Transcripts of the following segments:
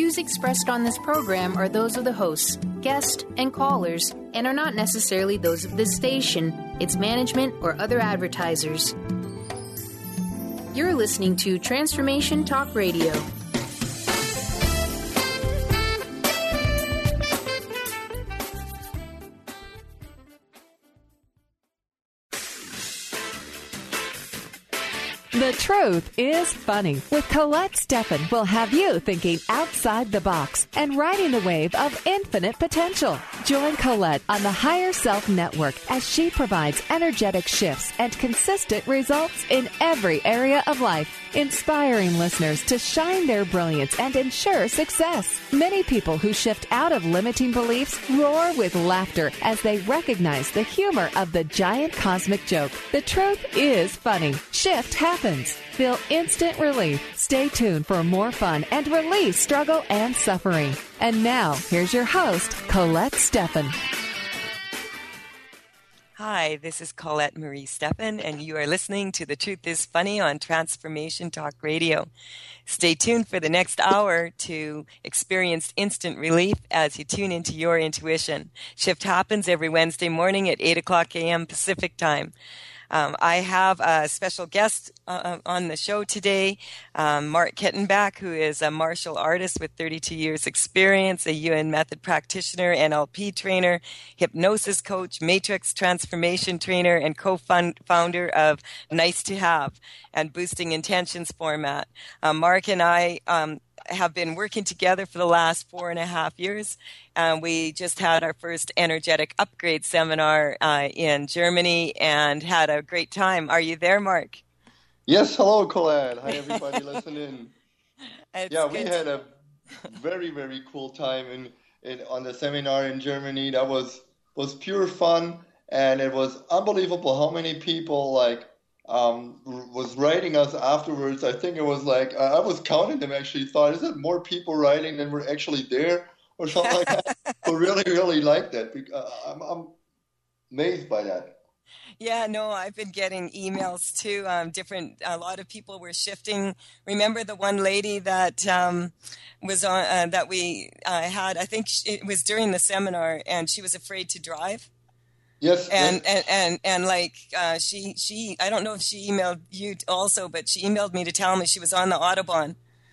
views expressed on this program are those of the hosts, guests, and callers, and are not necessarily those of this station, its management, or other advertisers. You're listening to Transformation Talk Radio. The Truth is Funny with Colette Steffen will have you thinking outside the box and riding the wave of infinite potential. Join Colette on the Higher Self Network as she provides energetic shifts and consistent results in every area of life, inspiring listeners to shine their brilliance and ensure success. Many people who shift out of limiting beliefs roar with laughter as they recognize the humor of the giant cosmic joke. The truth is funny. Shift happens. Feel instant relief. Stay tuned for more fun and release struggle and suffering. And now, here's your host, Colette Steffen. Hi, this is Colette Marie Steffen, and you are listening to The Truth is Funny on Transformation Talk Radio. Stay tuned for the next hour to experience instant relief as you tune into your intuition. Shift happens every Wednesday morning at 8 o'clock a.m. Pacific Time. I have a special guest on the show today, Mark Kettenbach, who is a martial artist with 32 years experience, a UN method practitioner, NLP trainer, hypnosis coach, matrix transformation trainer, and co-founder of Nice to Have and Boosting Intentions format. Mark and I have been working together for the last 4.5 years. We just had our first energetic upgrade seminar in Germany and had a great time. Are you there, Mark? Yes, hello, Colette. Hi, everybody listening. We had a very, very cool time on the seminar in Germany. That was pure fun, and it was unbelievable how many people was writing us afterwards. I think it was I was counting them actually, thought, is it more people writing than were actually there or something like that? So really, really liked that. I'm amazed by that. Yeah, no, I've been getting emails too. A lot of people were shifting. Remember the one lady that was on, that we had, I think it was during the seminar, and she was afraid to drive. Yes. And she I don't know if she emailed you also, but she emailed me to tell me she was on the Autobahn.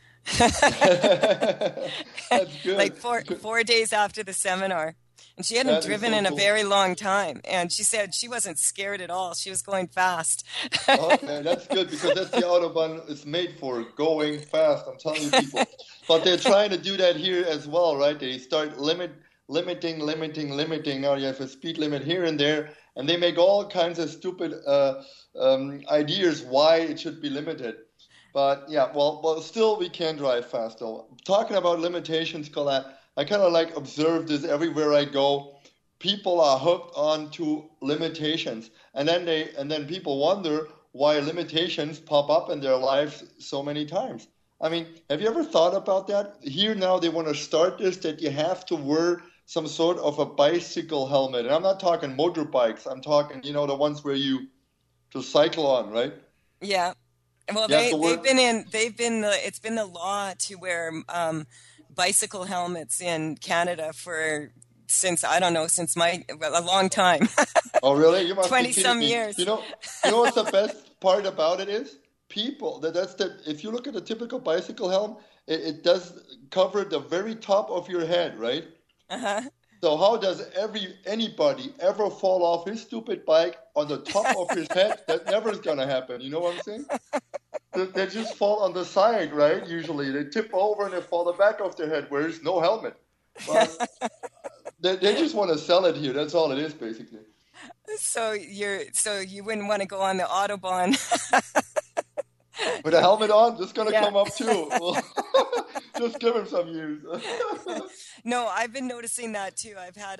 That's good. Like 4 days after the seminar. And she hadn't driven in a very long time. And she said she wasn't scared at all. She was going fast. Okay, that's good, because that's the Autobahn is made for, going fast. I'm telling you, people. But they're trying to do that here as well, right? They start limiting. Now you have a speed limit here and there, and they make all kinds of stupid ideas why it should be limited. But yeah, well, still we can drive fast though. Talking about limitations, Colette, I kind of observe this everywhere I go. People are hooked on to limitations, and then people wonder why limitations pop up in their lives so many times. I mean, have you ever thought about that? Here now they want to start this, that you have to wear some sort of a bicycle helmet. And I'm not talking motorbikes. I'm talking, the ones where you just cycle on, right? Yeah. Well, it's been the law to wear bicycle helmets in Canada since a long time. Oh, really? You must 20 be some me. years. You know what's the best part about it is? People, if you look at a typical bicycle helmet, it does cover the very top of your head, right? Uh-huh. So how does anybody ever fall off his stupid bike on the top of his head? That never is going to happen. You know what I'm saying? They just fall on the side, right? Usually they tip over and they fall the back of their head where there's no helmet. But they just want to sell it here. That's all it is, basically. So you wouldn't want to go on the Autobahn. With a helmet on, just going to come up too. Well, just give him some use. No, I've been noticing that too. I've had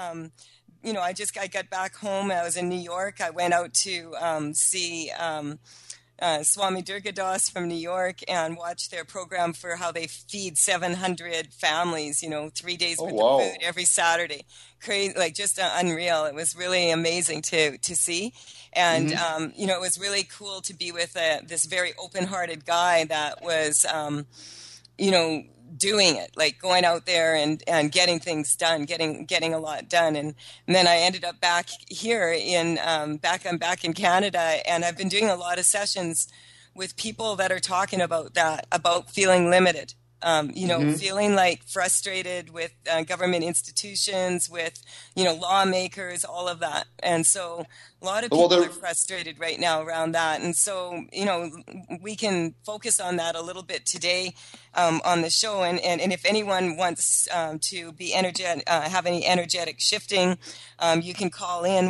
I got back home. I was in New York. I went out to see Swami Durgadas from New York and watch their program for how they feed 700 families, 3 days worth of food every Saturday. Crazy, just unreal. It was really amazing to see. And, it was really cool to be with this very open-hearted guy that was, doing it, like going out there and getting things done, getting a lot done. And then I ended up back here I'm back in Canada, and I've been doing a lot of sessions with people that are talking about that, about feeling limited. Feeling like frustrated with government institutions, with, lawmakers, all of that. And so a lot of people are frustrated right now around that. And so, we can focus on that a little bit today on the show. And if anyone wants to be energetic, have any energetic shifting, you can call in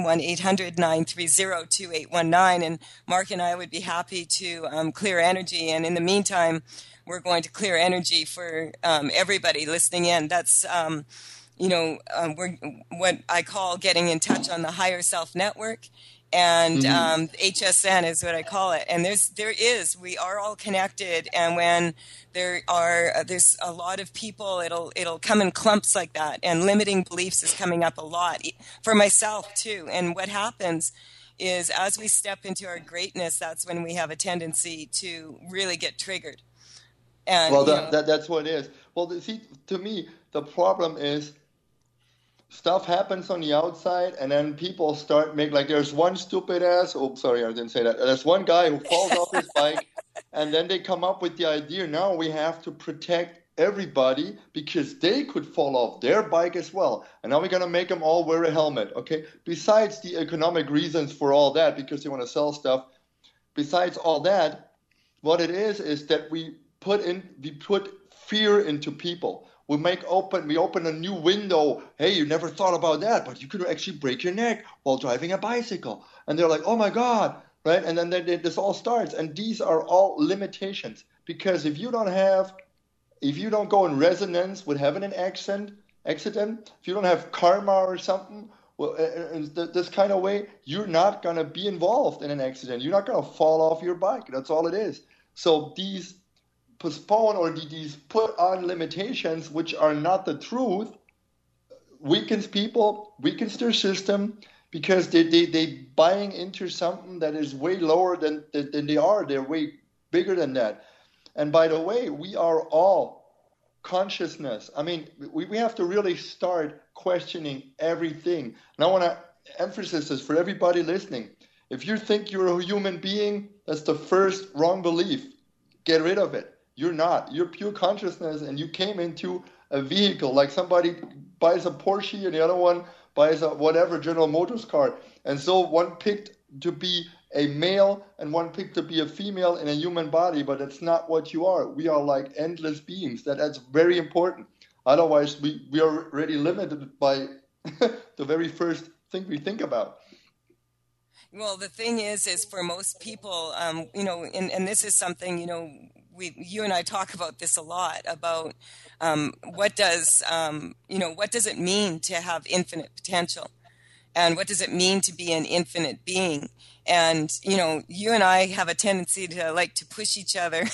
1-800-930-2819. And Mark and I would be happy to clear energy. And in the meantime, we're going to clear energy for everybody listening in. That's, we're what I call getting in touch on the Higher Self Network, and HSN is what I call it. And we are all connected. And when there's a lot of people, it'll come in clumps like that. And limiting beliefs is coming up a lot for myself too. And what happens is, as we step into our greatness, that's when we have a tendency to really get triggered. And, that's what it is. Well, see, to me, the problem is stuff happens on the outside, and then people start there's one stupid ass. Oh, sorry, I didn't say that. There's one guy who falls off his bike, and then they come up with the idea, now we have to protect everybody because they could fall off their bike as well. And now we're going to make them all wear a helmet, okay? Besides the economic reasons for all that, because they want to sell stuff, besides all that, what it is that we put fear into people. We open a new window. Hey, you never thought about that, but you could actually break your neck while driving a bicycle. And they're like, oh my God, right? And then this all starts. And these are all limitations, because if you don't go in resonance with having an accident, if you don't have karma or something, well, in this kind of way, you're not going to be involved in an accident. You're not going to fall off your bike. That's all it is. So these postpone or these put on limitations, which are not the truth, weakens people, weakens their system, because they buying into something that is way lower than they are. They're way bigger than that. And by the way, we are all consciousness. I mean, we have to really start questioning everything. And I want to emphasize this for everybody listening. If you think you're a human being, that's the first wrong belief. Get rid of it. You're not. You're pure consciousness, and you came into a vehicle. Like somebody buys a Porsche and the other one buys a whatever General Motors car. And so one picked to be a male and one picked to be a female in a human body, but that's not what you are. We are like endless beings. That's very important. Otherwise, we are already limited by the very first thing we think about. Well, the thing is for most people, and this is something, you and I talk about this a lot, about what does it mean to have infinite potential, and what does it mean to be an infinite being? And, you and I have a tendency to like to push each other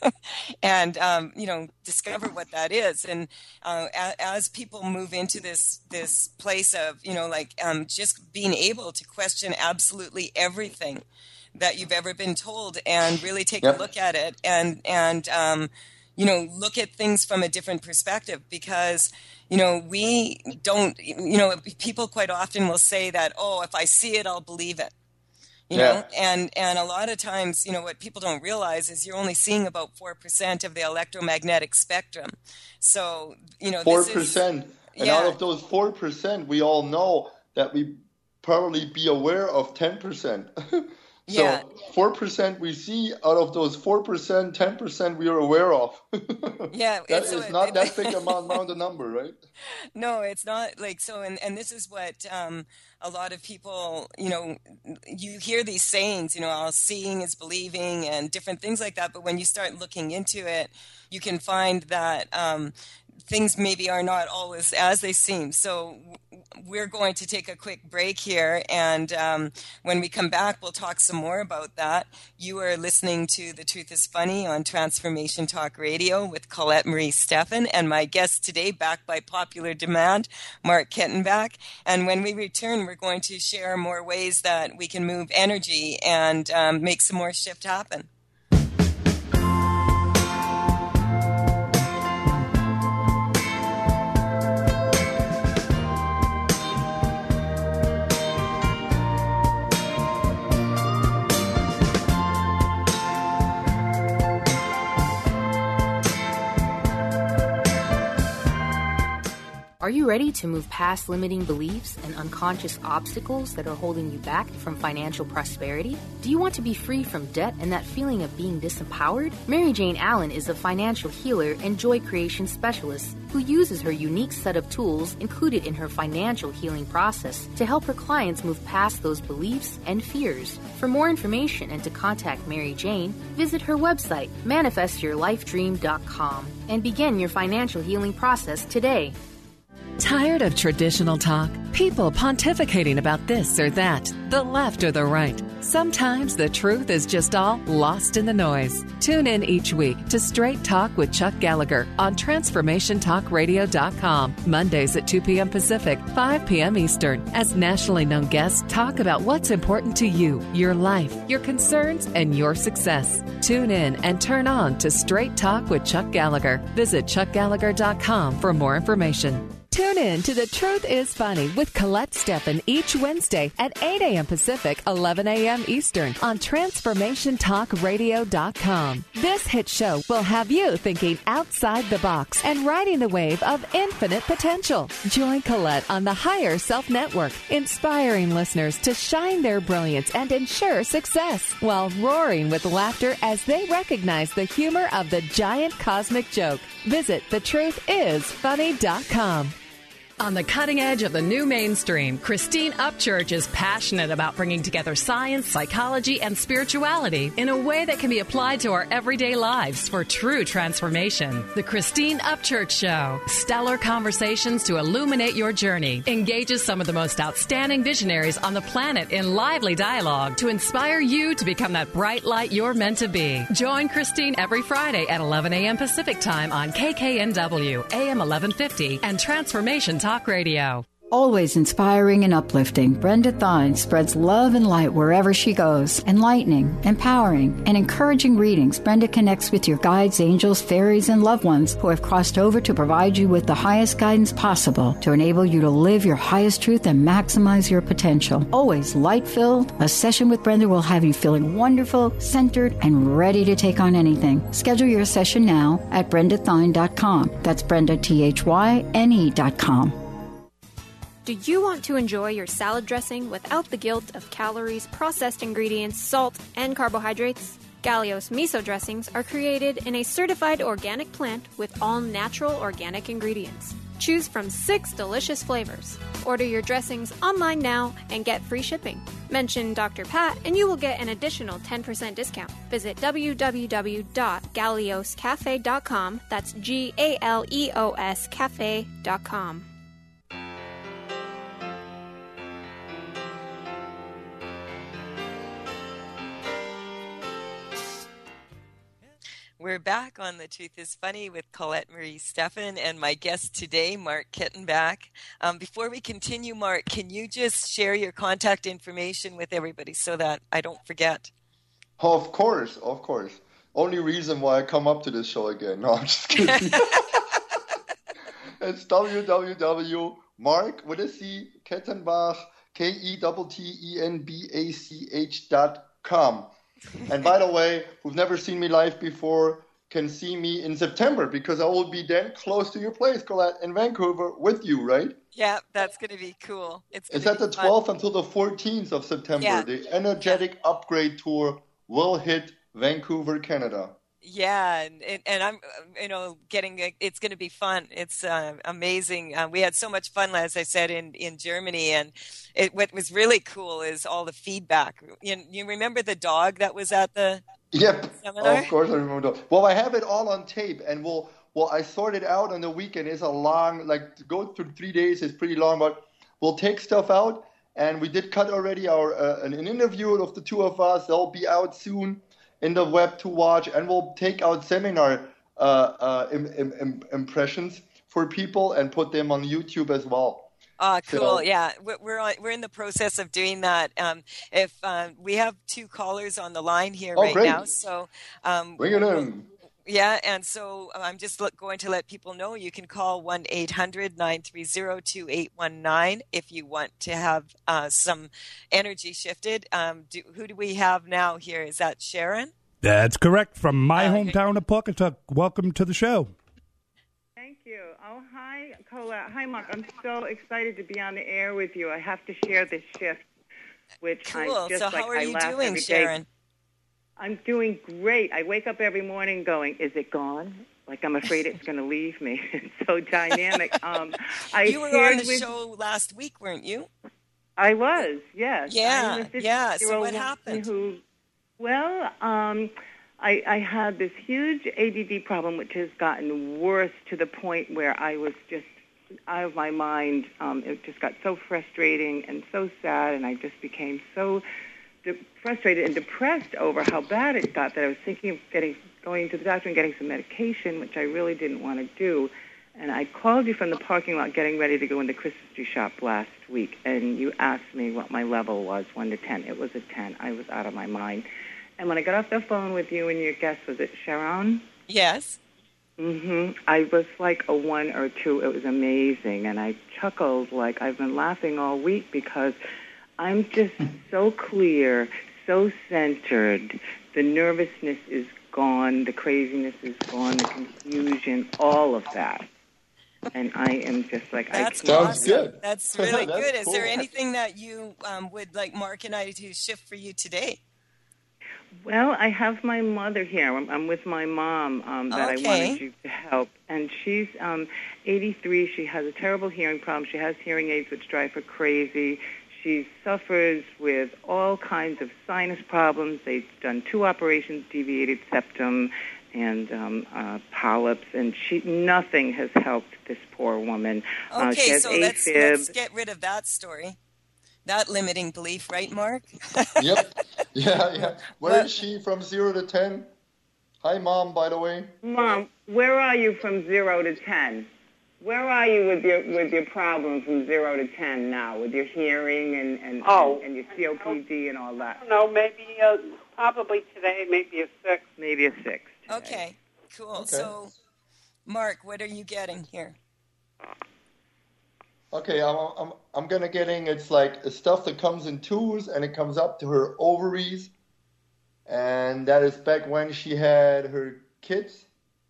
and, discover what that is. And as people move into this place of, just being able to question absolutely everything that you've ever been told, and really take a look at it and look at things from a different perspective, because, we don't, people quite often will say that, oh, if I see it, I'll believe it. You know, and a lot of times, what people don't realize is you're only seeing about 4% of the electromagnetic spectrum. So, 4%. And out of those 4%, we all know that we probably be aware of 10%. So 4% we see, out of those 4%, 10% we are aware of. Yeah. That is not that big amount of number, right? No, it's not like so. And this is what a lot of people, you hear these sayings, all seeing is believing and different things like that. But when you start looking into it, you can find that things maybe are not always as they seem. So we're going to take a quick break here, and when we come back, we'll talk some more about that. You are listening to The Truth is Funny on Transformation Talk Radio with Colette Marie Steffen, and my guest today, back by popular demand, Mark Kettenbach. And when we return, we're going to share more ways that we can move energy and make some more shift happen. ready to move past limiting beliefs and unconscious obstacles that are holding you back from financial prosperity? Do you want to be free from debt and that feeling of being disempowered? Mary Jane Allen is a financial healer and joy creation specialist who uses her unique set of tools included in her financial healing process to help her clients move past those beliefs and fears. For more information and to contact Mary Jane, visit her website, manifestyourlifedream.com, and begin your financial healing process today. Tired of traditional talk? People pontificating about this or that, the left or the right. Sometimes the truth is just all lost in the noise. Tune in each week to Straight Talk with Chuck Gallagher on TransformationTalkRadio.com, Mondays at 2 p.m. Pacific, 5 p.m. Eastern, as nationally known guests talk about what's important to you, your life, your concerns, and your success. Tune in and turn on to Straight Talk with Chuck Gallagher. Visit ChuckGallagher.com for more information. Tune in to The Truth is Funny with Colette Steffen each Wednesday at 8 a.m. Pacific, 11 a.m. Eastern on TransformationTalkRadio.com. This hit show will have you thinking outside the box and riding the wave of infinite potential. Join Colette on the Higher Self Network, inspiring listeners to shine their brilliance and ensure success while roaring with laughter as they recognize the humor of the giant cosmic joke. Visit TheTruthIsFunny.com. On the cutting edge of the new mainstream, Christine Upchurch is passionate about bringing together science, psychology, and spirituality in a way that can be applied to our everyday lives for true transformation. The Christine Upchurch Show, stellar conversations to illuminate your journey, engages some of the most outstanding visionaries on the planet in lively dialogue to inspire you to become that bright light you're meant to be. Join Christine every Friday at 11 a.m. Pacific Time on KKNW, AM 1150, and Transformation Talk Radio. Always inspiring and uplifting, Brenda Thine spreads love and light wherever she goes. Enlightening, empowering, and encouraging readings, Brenda connects with your guides, angels, fairies, and loved ones who have crossed over to provide you with the highest guidance possible to enable you to live your highest truth and maximize your potential. Always light-filled, a session with Brenda will have you feeling wonderful, centered, and ready to take on anything. Schedule your session now at BrendaThine.com. That's BrendaThyne.com. Do you want to enjoy your salad dressing without the guilt of calories, processed ingredients, salt, and carbohydrates? Galios miso dressings are created in a certified organic plant with all natural organic ingredients. Choose from 6 delicious flavors. Order your dressings online now and get free shipping. Mention Dr. Pat and you will get an additional 10% discount. Visit www.galioscafe.com. That's GALEOS cafe.com. We're back on The Truth is Funny with Colette Marie Steffen and my guest today, Mark Kittenbach. Before we continue, Mark, can you just share your contact information with everybody so that I don't forget? Oh, of course. Only reason why I come up to this show again. No, I'm just kidding. It's www.mark with a C, Kettenbach, KETTENBACH.com. And by the way, who've never seen me live before can see me in September because I will be then close to your place, Colette, in Vancouver with you, right? Yeah, that's going to be cool. It's at the 12th until the 14th of September. Yeah. The Energetic Upgrade Tour will hit Vancouver, Canada. Yeah, and I'm, it's going to be fun. It's amazing. We had so much fun, as I said, in Germany, and what was really cool is all the feedback. You remember the dog that was at the seminar? Of course I remember. Well, I have it all on tape, and I sorted out on the weekend. It's a long, to go through 3 days is pretty long, but we'll take stuff out, and we did cut already an interview of the two of us. They'll be out soon in the web to watch, and we'll take out seminar impressions for people and put them on YouTube as well. Cool. So, yeah, we're in the process of doing that. If we have 2 callers on the line here great. Now, so bring it in. Yeah, and so I'm just going to let people know you can call 1-800-930-2819 if you want to have some energy shifted. Who do we have now here? Is that Sharon? That's correct. From my hometown of Pawcatuck. Welcome to the show. Thank you. Oh, hi, Colette. Hi, Mark. I'm so excited to be on the air with you. I have to share this shift, which Cool. I just So like. how are I you laugh doing, every day. Sharon? I'm doing great. I wake up every morning going, "Is it gone?" Like I'm afraid it's going to leave me. It's so dynamic. You were on the show last week, weren't you? I was, yes. Yeah, I'm a yeah. So what 50-year-old happened? I had this huge ADD problem, which has gotten worse to the point where I was just out of my mind. It just got so frustrating and so sad, and I just became so frustrated and depressed over how bad it got that I was thinking of going to the doctor and getting some medication, which I really didn't want to do. And I called you from the parking lot getting ready to go into Christmas shop last week, and you asked me what my level was, 1 to 10. It was a 10. I was out of my mind. And when I got off the phone with you and your guest, was it Sharon? Yes. I was like a 1 or 2. It was amazing. And I chuckled like I've been laughing all week because I'm just so clear, so centered. The nervousness is gone. The craziness is gone. The confusion, all of that. And I am just like, That's Sounds good. That's really That's good. Is cool. there anything that you would like Mark and I to shift for you today? Well, I have my mother here. I'm with my mom that Okay. I wanted you to help. And she's 83. She has a terrible hearing problem. She has hearing aids which drive her crazy. She suffers with all kinds of sinus problems. They've done 2 operations, deviated septum and polyps, and nothing has helped this poor woman. She Okay, has so AFib. let's get rid of that story. That limiting belief, right, Mark? Yep. Yeah. Where is she from 0 to 10? Hi, Mom, by the way. Mom, where are you from 0 to 10? Where are you with your problem from 0 to 10 now, with your hearing and your COPD and all that? I don't know, maybe probably today, maybe a 6. Maybe a 6 today. Okay, cool. Okay. So, Mark, what are you getting here? Okay, I'm gonna getting it's like stuff that comes in twos and it comes up to her ovaries, and that is back when she had her kids.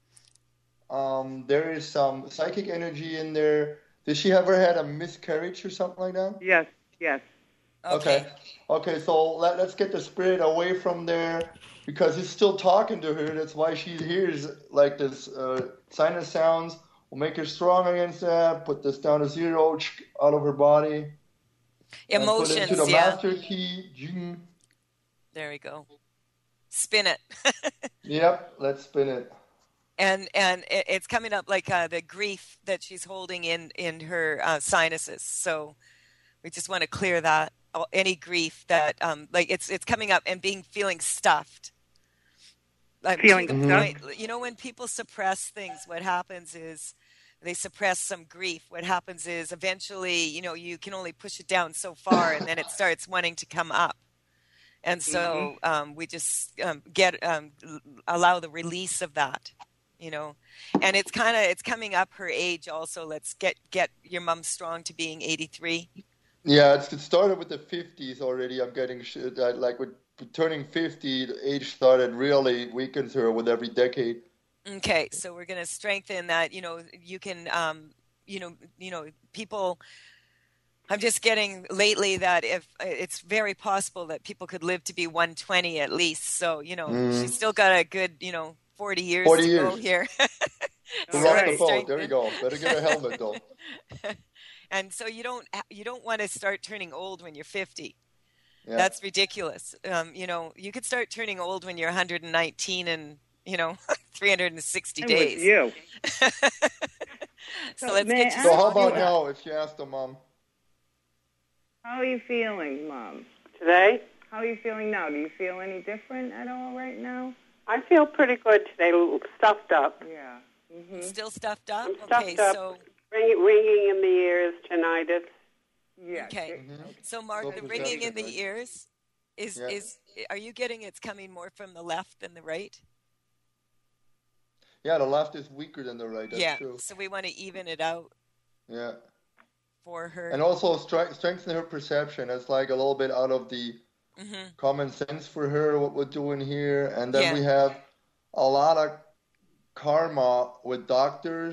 There is some psychic energy in there. Did she ever had a miscarriage or something like that? Yes. Okay. Okay. So let's get the spirit away from there because he's still talking to her. That's why she hears like this sinus sounds. We'll make her strong against that. Put this down to 0 out of her body. Emotions, and put it into the yeah. master key. Jing. There we go. Spin it. Yep. Let's spin it. And it's coming up like the grief that she's holding in her sinuses. So we just want to clear that, any grief that like it's coming up and feeling stuffed. Like, Feeling to the stuffed? point, you know, when people suppress things, what happens is they suppress some grief. What happens is eventually, you know, you can only push it down so far, and then it starts wanting to come up. And so we just allow the release of that. You know, and it's coming up her age also. Let's get your mom strong to being 83. Yeah, it started with the 50s already. I'm getting like with turning 50, the age started really weakens her with every decade. Okay, so we're going to strengthen that. You know, you can, people. I'm just getting lately that if it's very possible that people could live to be 120 at least. So you know, she's still got a good 40 years to go here. To rock the boat. There you go. Better get a helmet though. And so you don't want to start turning old when you're 50. Yeah. That's ridiculous. You could start turning old when you're 119 and 360 days. With you. So let's get you. So how about now? If you ask the Mom. How are you feeling, Mom? Today? How are you feeling now? Do you feel any different at all right now? I feel pretty good today, a little stuffed up. Yeah. Still stuffed up? I'm stuffed up. So Ringing in the ears, tinnitus. Yeah. okay. So Mark, the ringing in the ears is are you getting it's coming more from the left than the right? Yeah, the left is weaker than the right. That's true. So we want to even it out. Yeah. For her. And also strengthen her perception. It's like a little bit out of the common sense for her, what we're doing here. And then we have a lot of karma with doctors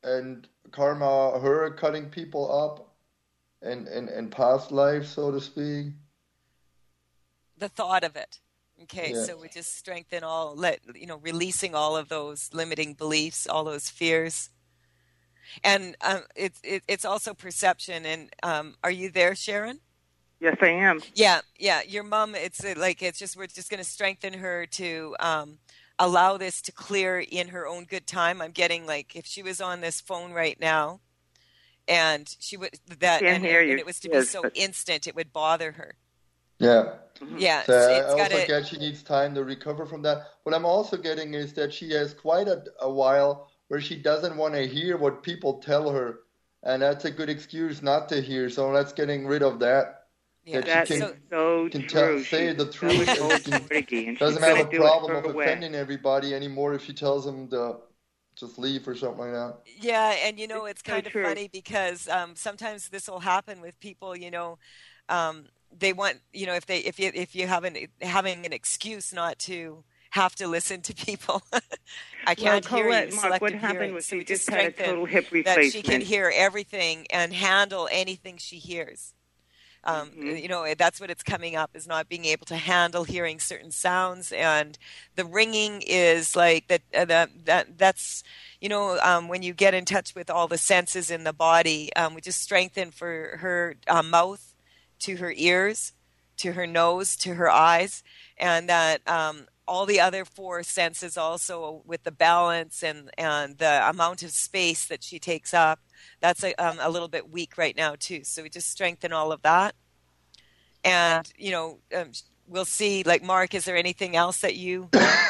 and karma, her cutting people up in past lives, so to speak? The thought of it. Okay, Yeah. so we just strengthen releasing all of those limiting beliefs, all those fears. And it's also perception. And are you there, Sharon? Yes, I am. Yeah. Your mom. We're just going to strengthen her to allow this to clear in her own good time. I'm getting like if she was on this phone right now, and she would and it was to be so instant, it would bother her. Yeah. Yeah. So I also get she needs time to recover from that. What I'm also getting is that she has quite a while where she doesn't want to hear what people tell her, and that's a good excuse not to hear. So let's getting rid of that. Yeah, that's so true. Say the truth. And doesn't have a problem of offending everybody anymore if she tells them to just leave or something like that. Yeah, and it's kind of funny because sometimes this will happen with people. They want if you having an excuse not to have to listen to people. I can't hear you. Mark, what happened was she just had a total hip replacement. That she can hear everything and handle anything she hears. That's what it's coming up, is not being able to handle hearing certain sounds, and the ringing is like that. That's when you get in touch with all the senses in the body, we just strengthen for her mouth, to her ears, to her nose, to her eyes, and that all the other four senses also, with the balance and the amount of space that she takes up. That's a little bit weak right now too. So we just strengthen all of that. And, we'll see, like, Mark, is there anything else that you...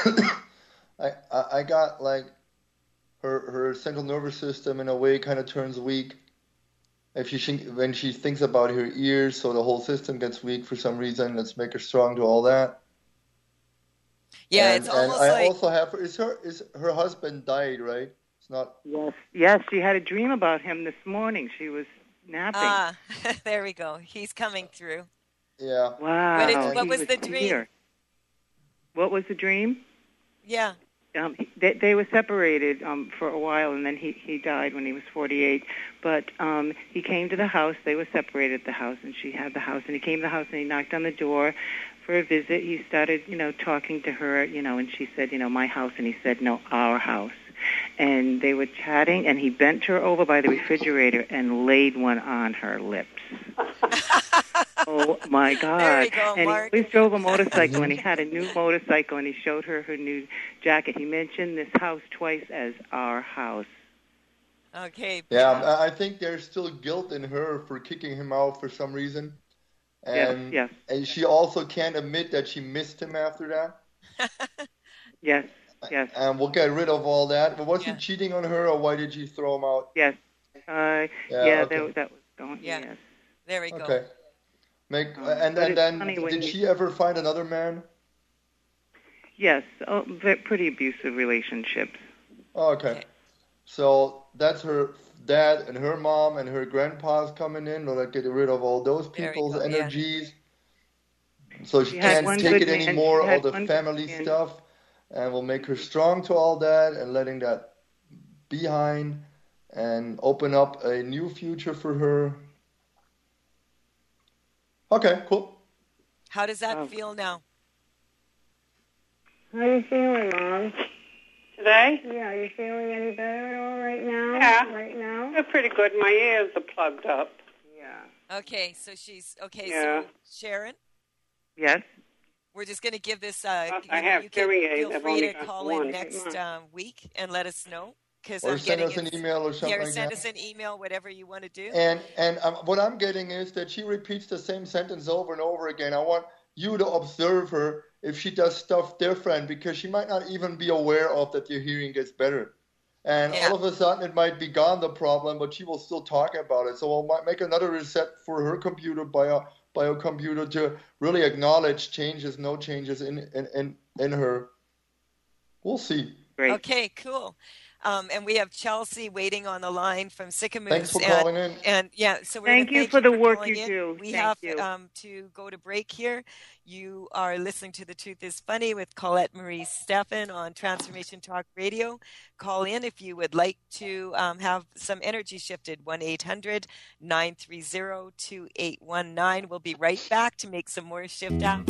I got, like, her central nervous system in a way kind of turns weak. When she thinks about her ears, so the whole system gets weak for some reason. Let's make her strong to all that. Yeah, it's almost and like... I also have... Is her husband died, right? It's not... Yes, she had a dream about him this morning. She was napping. There we go. He's coming through. Yeah. Wow. What was the dream? Here. What was the dream? Yeah. They were separated for a while, and then he died when he was 48. But he came to the house. They were separated at the house, and she had the house. And he came to the house, and he knocked on the door for a visit. He started, talking to her, and she said, my house. And he said, no, our house. And they were chatting, and he bent her over by the refrigerator and laid one on her lips. Oh, my God. There you go, and Mark. he always drove a motorcycle, and he had a new motorcycle, and he showed her new jacket. He mentioned this house twice as our house. Okay. Yeah, I think there's still guilt in her for kicking him out for some reason. And, yes. And she also can't admit that she missed him after that. Yes. And we'll get rid of all that. But was he cheating on her, or why did she throw him out? Yes. Okay. That was going. Yeah. Yes. There we go. Okay. And then did she ever find another man? Yes. Pretty abusive relationships. Oh, okay. So that's her dad and her mom and her grandpa's coming in. We'll get rid of all those people's energies. Yeah. So she can't take it anymore, all the family stuff. And we'll make her strong to all that and letting that behind and open up a new future for her. Okay, cool. How does that feel now? How are you feeling, Mom? Today? Yeah, are you feeling any better at all right now? Yeah. Right now? They're pretty good. My ears are plugged up. Yeah. Okay, so she's... Okay, yeah. So Sharon? Yes? We're just going to give this... I have hearing aids. Feel free to call in next week and let us know. Or send us an email or something like that. Send us an email, whatever you want to do. And what I'm getting is that she repeats the same sentence over and over again. I want you to observe her if she does stuff different, because she might not even be aware of that your hearing gets better. And all of a sudden it might be gone, the problem, but she will still talk about it. So we'll make another reset for her computer, biocomputer, to really acknowledge changes, no changes in her. We'll see. Great. Okay, cool. And we have Chelsea waiting on the line from Sycamoose. Thanks for calling in. And yeah, so we're Thank you for the work you do. We Thank have you. To go to break here. You are listening to The Truth is Funny with Colette Marie Steffen on Transformation Talk Radio. Call in if you would like to have some energy shifted. 1-800-930-2819. We'll be right back to make some more shift out.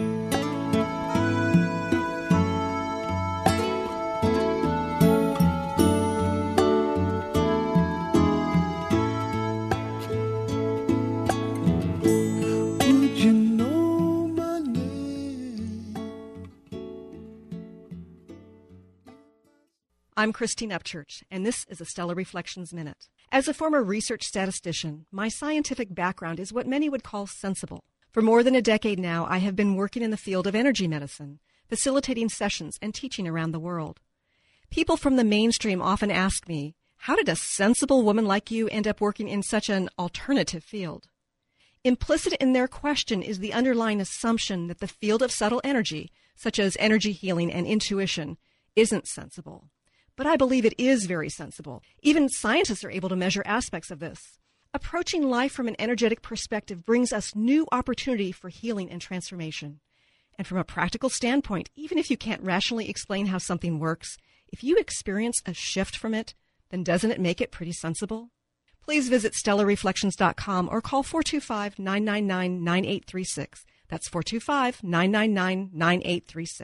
I'm Christine Upchurch, and this is a Stellar Reflections Minute. As a former research statistician, my scientific background is what many would call sensible. For more than a decade now, I have been working in the field of energy medicine, facilitating sessions and teaching around the world. People from the mainstream often ask me, how did a sensible woman like you end up working in such an alternative field? Implicit in their question is the underlying assumption that the field of subtle energy, such as energy healing and intuition, isn't sensible. But I believe it is very sensible. Even scientists are able to measure aspects of this. Approaching life from an energetic perspective brings us new opportunity for healing and transformation. And from a practical standpoint, even if you can't rationally explain how something works, if you experience a shift from it, then doesn't it make it pretty sensible? Please visit StellarReflections.com or call 425-999-9836. That's 425-999-9836.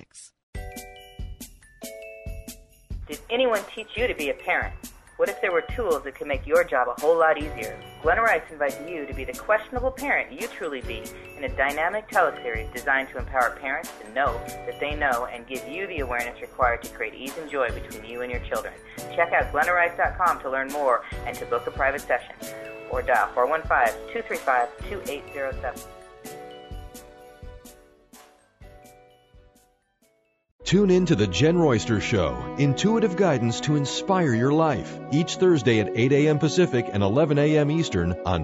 Did anyone teach you to be a parent? What if there were tools that could make your job a whole lot easier? Glenna Rice invites you to be the questionable parent you truly be in a dynamic teleseries designed to empower parents to know that they know and give you the awareness required to create ease and joy between you and your children. Check out GlennaRice.com to learn more and to book a private session. Or dial 415-235-2807. Tune in to The Jen Royster Show, intuitive guidance to inspire your life, each Thursday at 8 a.m. Pacific and 11 a.m. Eastern on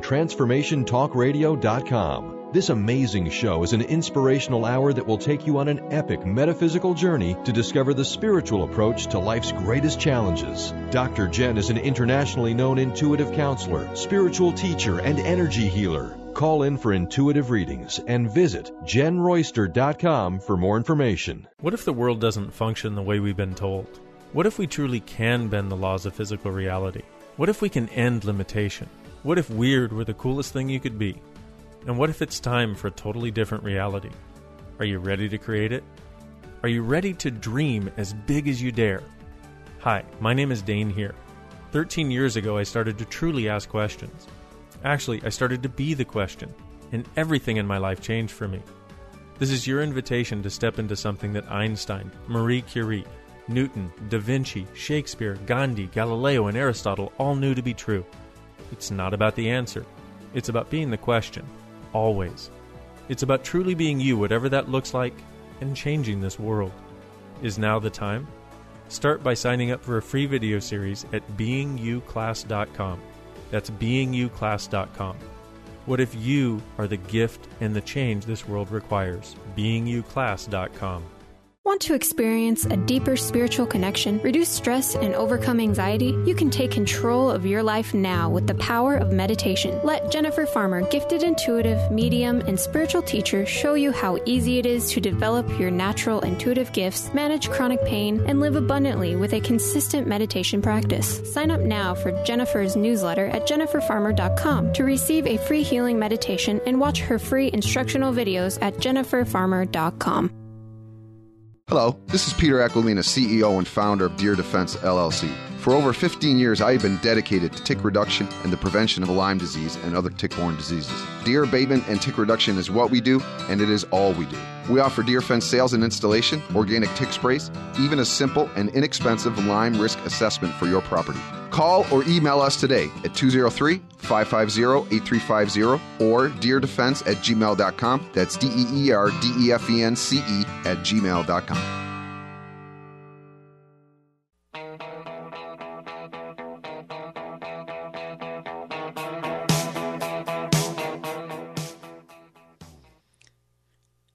TransformationTalkRadio.com. This amazing show is an inspirational hour that will take you on an epic metaphysical journey to discover the spiritual approach to life's greatest challenges. Dr. Jen is an internationally known intuitive counselor, spiritual teacher, and energy healer. Call in for intuitive readings and visit JenRoyster.com for more information. What if the world doesn't function the way we've been told? What if we truly can bend the laws of physical reality? What if we can end limitation? What if weird were the coolest thing you could be? And what if it's time for a totally different reality? Are you ready to create it? Are you ready to dream as big as you dare? Hi, my name is Dane here. 13 years ago, I started to truly ask questions. Actually, I started to be the question, and everything in my life changed for me. This is your invitation to step into something that Einstein, Marie Curie, Newton, Da Vinci, Shakespeare, Gandhi, Galileo, and Aristotle all knew to be true. It's not about the answer. It's about being the question, always. It's about truly being you, whatever that looks like, and changing this world. Is now the time? Start by signing up for a free video series at beingyouclass.com. That's beingyouclass.com. What if you are the gift and the change this world requires? beingyouclass.com. Want to experience a deeper spiritual connection, reduce stress, and overcome anxiety? You can take control of your life now with the power of meditation. Let Jennifer Farmer, gifted intuitive, medium, and spiritual teacher, show you how easy it is to develop your natural intuitive gifts, manage chronic pain, and live abundantly with a consistent meditation practice. Sign up now for Jennifer's newsletter at jenniferfarmer.com to receive a free healing meditation and watch her free instructional videos at jenniferfarmer.com. Hello, this is Peter Aquilina, CEO and founder of Deer Defense, LLC. For over 15 years, I have been dedicated to tick reduction and the prevention of Lyme disease and other tick-borne diseases. Deer abatement and tick reduction is what we do, and it is all we do. We offer deer fence sales and installation, organic tick sprays, even a simple and inexpensive Lyme risk assessment for your property. Call or email us today at 203-550-8350 or deerdefense@gmail.com. That's DEERDEFENCE@gmail.com.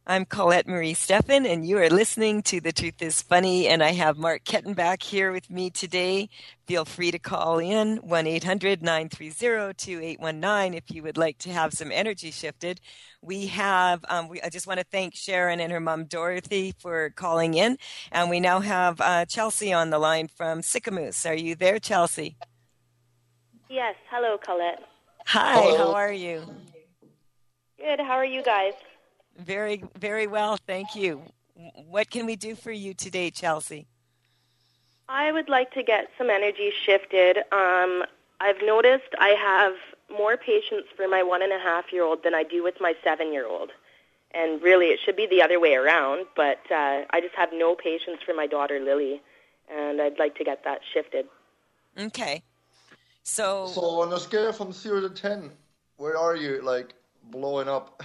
I'm Colette Marie Steffen, and you are listening to The Truth is Funny, and I have Mark Kettenbach here with me today. Feel free to call in 1-800-930-2819 if you would like to have some energy shifted. We have, I just want to thank Sharon and her mom Dorothy for calling in, and we now have Chelsea on the line from Sicamous. Are you there, Chelsea? Yes. Hello, Colette. Hi, Hello. how are you? Good. How are you guys? Very, very well, thank you. What can we do for you today, Chelsea? I would like to get some energy shifted. I've noticed I have more patience for my 1.5-year-old than I do with my 7-year-old. And really, it should be the other way around, but I just have no patience for my daughter, Lily, and I'd like to get that shifted. Okay. So on a scale from 0 to 10, where are you, like, blowing up?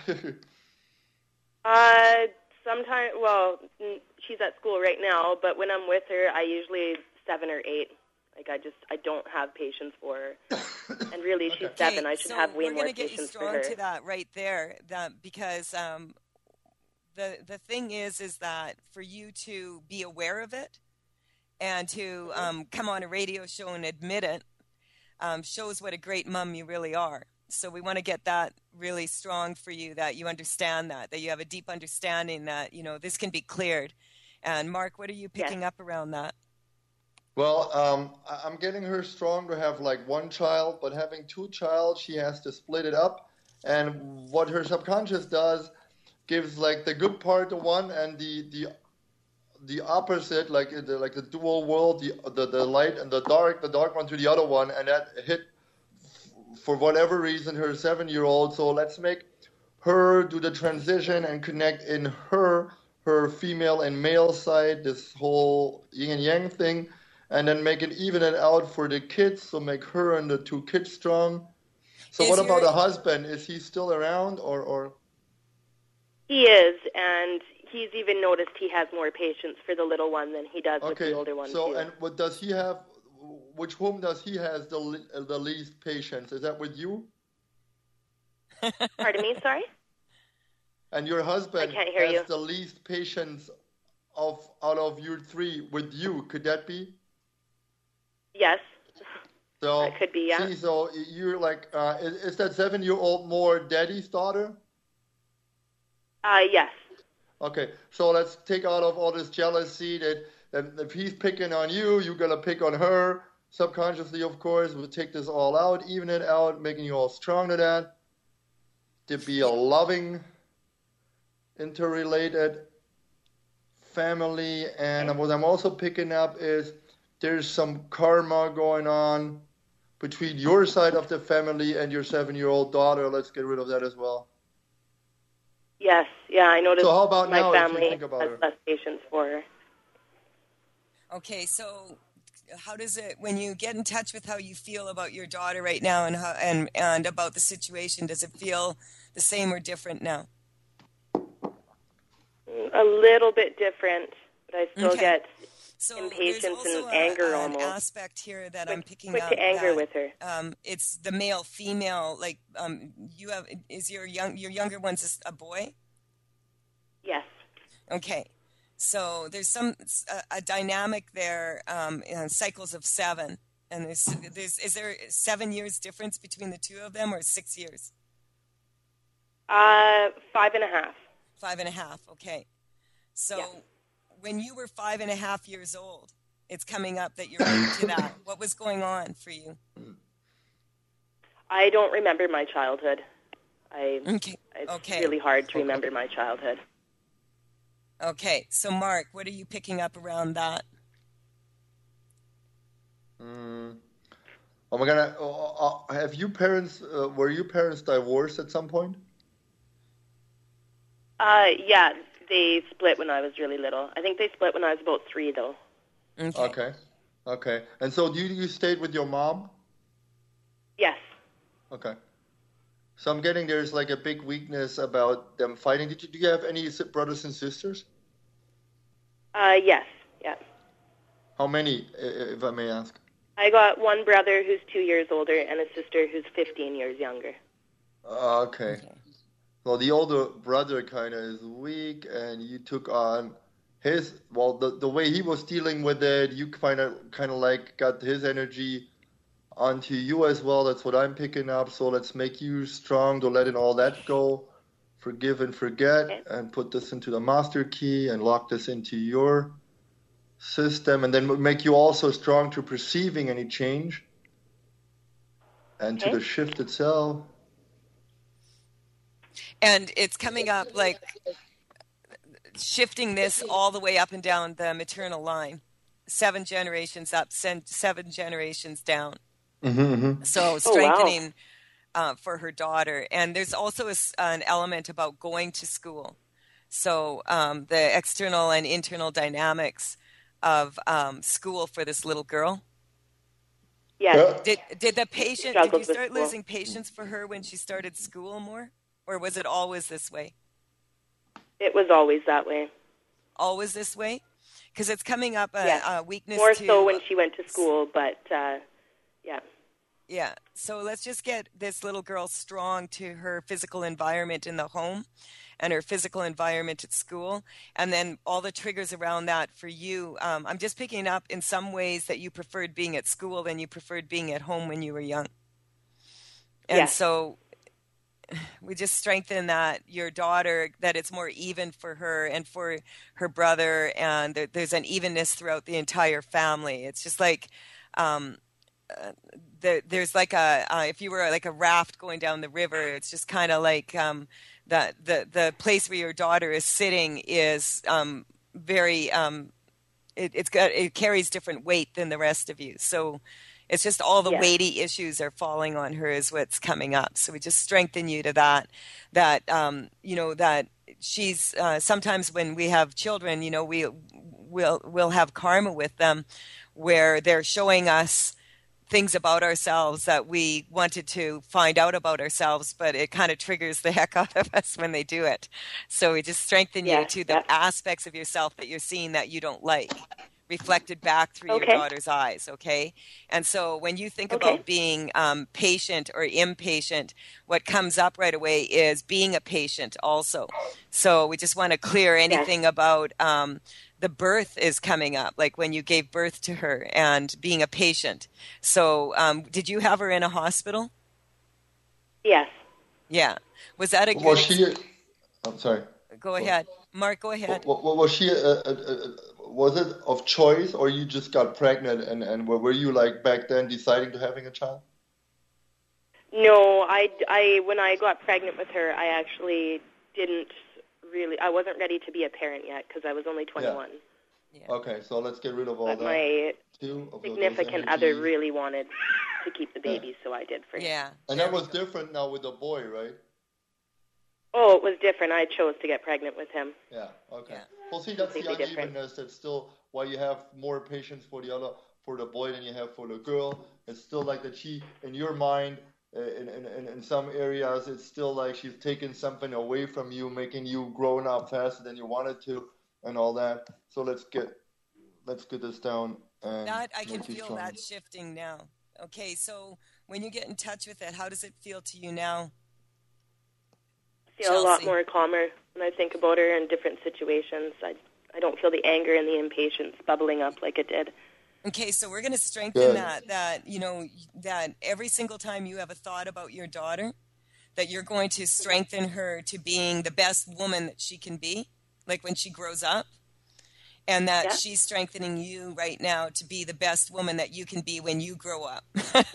Sometimes, well, she's at school right now, but when I'm with her, I usually 7 or 8. Like, I don't have patience for her. And really, she's 7. I should have way more patience for her. We're going to get you strong to that right there, because the thing is that for you to be aware of it and to come on a radio show and admit it shows what a great mom you really are. So we want to get that really strong for you, that you understand that you have a deep understanding that, you know, this can be cleared. And Mark, what are you picking up around that? Well, I'm getting her strong to have like one child, but having 2 child, she has to split it up. And what her subconscious does gives like the good part to one and the opposite, like the dual world, the light and the dark one to the other one, and that hit for whatever reason her 7-year-old. So let's make her do the transition and connect in her female and male side, this whole yin and yang thing, and then make it even it out for the kids. So make her and the 2 kids strong. So what about the husband? Is he still around or? He is, and he's even noticed he has more patience for the little one than he does with the older one. So, and what does he have? Which whom does he has the least patience? Is that with you? Pardon me, sorry? And your husband I can't hear has you. the least patience out of you 3 with you. Could that be? Yes. So that could be, yeah. See, so you're like, is that 7-year-old more daddy's daughter? Yes. Okay, so let's take out of all this jealousy that if he's picking on you, you're going to pick on her. Subconsciously, of course, we'll take this all out, even it out, making you all strong to that. To be a loving, interrelated family. And what I'm also picking up is there's some karma going on between your side of the family and your 7-year-old daughter. Let's get rid of that as well. Yes, yeah, I noticed so how about my now, family if you think about has her? less patience for her. Okay, so how does it, when you get in touch with how you feel about your daughter right now and about the situation, does it feel the same or different now? A little bit different, but I still get So impatience there's and anger an almost. aspect here that I'm picking quick up. to anger that, with her. It's the male, female. Like you have, is your younger one's a boy? Yes. Okay, so there's a dynamic there. Cycles of 7, and is there 7 years difference between the 2 of them, or 6 years? 5.5. 5.5. Okay, so. When you were 5.5 years old, it's coming up that you're into that. What was going on for you? I don't remember my childhood. Okay. It's really hard to remember my childhood. Okay, so Mark, what are you picking up around that? Have you parents? Were you parents divorced at some point? Yeah. They split when I was really little. I think they split when I was about 3, though. Okay. And so you stayed with your mom? Yes. Okay. So I'm getting there's like a big weakness about them fighting. Do you have any brothers and sisters? Yes. Yeah. How many, if I may ask? I got one brother who's 2 years older and a sister who's 15 years younger. Okay. So the older brother kind of is weak, and you took on his, well, the way he was dealing with it, you kind of like got his energy onto you as well. That's what I'm picking up. So let's make you strong to letting all that go, forgive and forget, and put this into the master key and lock this into your system, and then make you also strong to perceiving any change and to the shift itself. And it's coming up like shifting this all the way up and down the maternal line. 7 generations up, 7 generations down. So strengthening for her daughter. And there's also an element about going to school. So the external and internal dynamics of school for this little girl. Yeah. Did the patient, did you start losing patience for her when she started school more? Or was it always this way? It was always that way. Always this way? Because it's coming up a weakness more to... so when she went to school, but yeah. Yeah, so let's just get this little girl strong to her physical environment in the home and her physical environment at school, and then all the triggers around that for you. I'm just picking up in some ways that you preferred being at school than you preferred being at home when you were young. And so we just strengthen that your daughter, that it's more even for her and for her brother, and there's an evenness throughout the entire family. It's just like there's like if you were like a raft going down the river, it's just kind of like the place where your daughter is sitting is very it carries different weight than the rest of you. So it's just all the weighty issues are falling on her is what's coming up. So we just strengthen you to that she's sometimes when we have children, we'll have karma with them where they're showing us things about ourselves that we wanted to find out about ourselves, but it kind of triggers the heck out of us when they do it. So we just strengthen you to the aspects of yourself that you're seeing that you don't like, reflected back through your daughter's eyes, okay? And so when you think about being patient or impatient, what comes up right away is being a patient also. So we just want to clear anything about the birth is coming up, like when you gave birth to her and being a patient. So did you have her in a hospital? Yes. Yeah. Was that a good... I'm sorry. Go ahead. Mark, go ahead. Was she... was it of choice, or you just got pregnant and were you like back then deciding to having a child? No, I when I got pregnant with her, I actually I wasn't ready to be a parent yet because I was only 21. Yeah. Okay, so let's get rid of all that. But my significant other really wanted to keep the baby, so I did for him. Yeah. And that was different now with the boy, right? Oh, it was different. I chose to get pregnant with him. Yeah, okay. Yeah. Well, see, that's the unevenness. That's still why you have more patience for the boy than you have for the girl. It's still like that she, in your mind, in some areas, it's still like she's taking something away from you, making you growing up faster than you wanted to, and all that. So let's get this down. And that I can feel that shifting now. Okay, so when you get in touch with it, how does it feel to you now? I feel a lot more calmer when I think about her in different situations. I don't feel the anger and the impatience bubbling up like it did. Okay, so we're going to strengthen that every single time you have a thought about your daughter, that you're going to strengthen her to being the best woman that she can be, like when she grows up, and that she's strengthening you right now to be the best woman that you can be when you grow up.